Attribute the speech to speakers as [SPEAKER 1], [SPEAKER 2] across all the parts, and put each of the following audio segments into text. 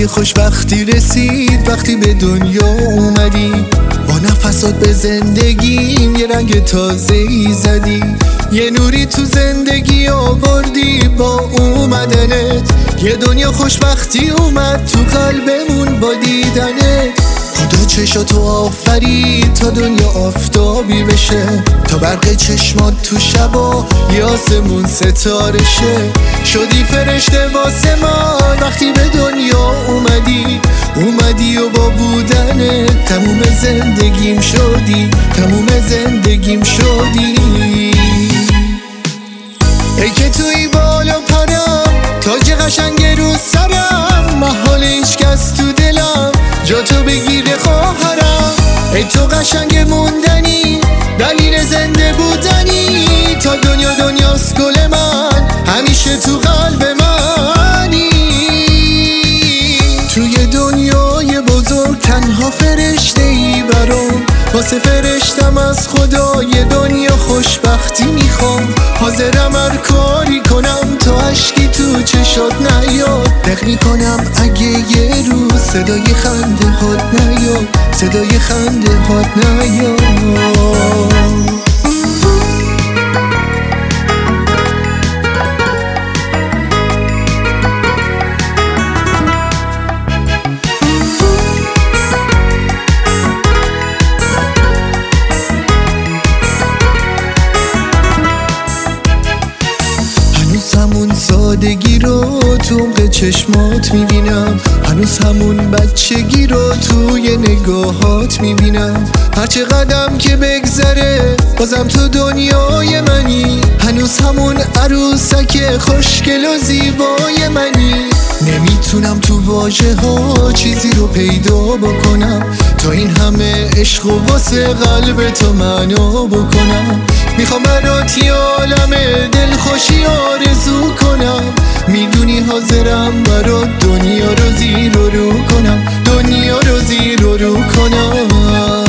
[SPEAKER 1] وقتی خوشبختی رسید، وقتی به دنیا اومدی، با نفسات به زندگیم یه رنگ تازه‌ای زدی، یه نوری تو زندگی آوردی با اومدنت، یه دنیا خوشبختی اومد تو قلبمون با دیدنت. خدا چشاتو آفرید تا دنیا آفتابی بشه، تا برق چشمات تو شبا یه آسمون ستاره شه. شدی فرشته واسه من وقتی به دنیا اومدی و با بودنت تموم زندگیم شدی، تموم زندگیم شدی. ای که توی بالا پرم، تاج قشنگ رو سرم، محال هیچ کس تو دلم جا تو بگیره خواهرم. ای تو قشنگ موندنی، دلیل زنده بودنی، تا دنیا دنیاست گل من، همیشه تو قلب منی. توی دنیای بزرگ تنها فرشته ای برام، واسه فرشتم از خدای دنیا خوشبختی میخوام. حاضرم هر کاری کنم تا اشکی تو چشات نیاد، دق میکنم اگه یه روز صدای خنده هات نیاد، صدای خنده هات نیاد. همون سادگی رو تو عمق چشمات میبینم، هنوز همون بچگی رو توی نگاهات میبینم. هرچه قدم که بگذره بازم تو دنیای منی، هنوز همون عروسک خوشگل و زیبای منی. نمیتونم تو واژه ها چیزی رو پیدا بکنم تا این همه عشق و واسه قلب تو معنا بکنم. میخوام برات یه عالم دلخوشی آرزو کنم، میدونی حاضرم برات دنیا رو زیر و رو کنم، دنیا رو زیر و رو کنم.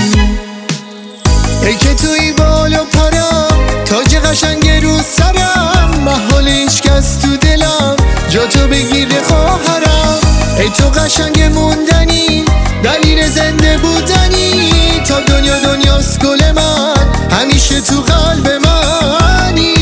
[SPEAKER 1] ای که توی بالا پرم، تاج قشنگ رو سرم، محال هیچ کس تو دلم جا تو بگیره خواهرم. ای تو قشنگ موندنی، دلیل زنده بودنی، تا دنیا دنیاست گل من، همیشه تو قلب منی.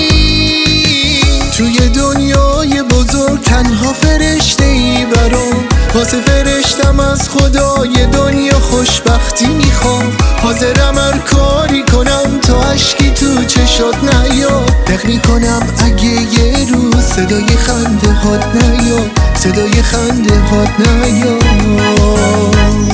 [SPEAKER 1] توی دنیای بزرگ تنها فرشته ای برام، واسه فرشتم از خدای دنیا خوشبختی میخوام. حاضرم هر کاری کنم تا اشکی تو چشات نیاد، دق میکنم اگه یه روز صدای خنده هات نیاد، صدای خنده هات نیاد.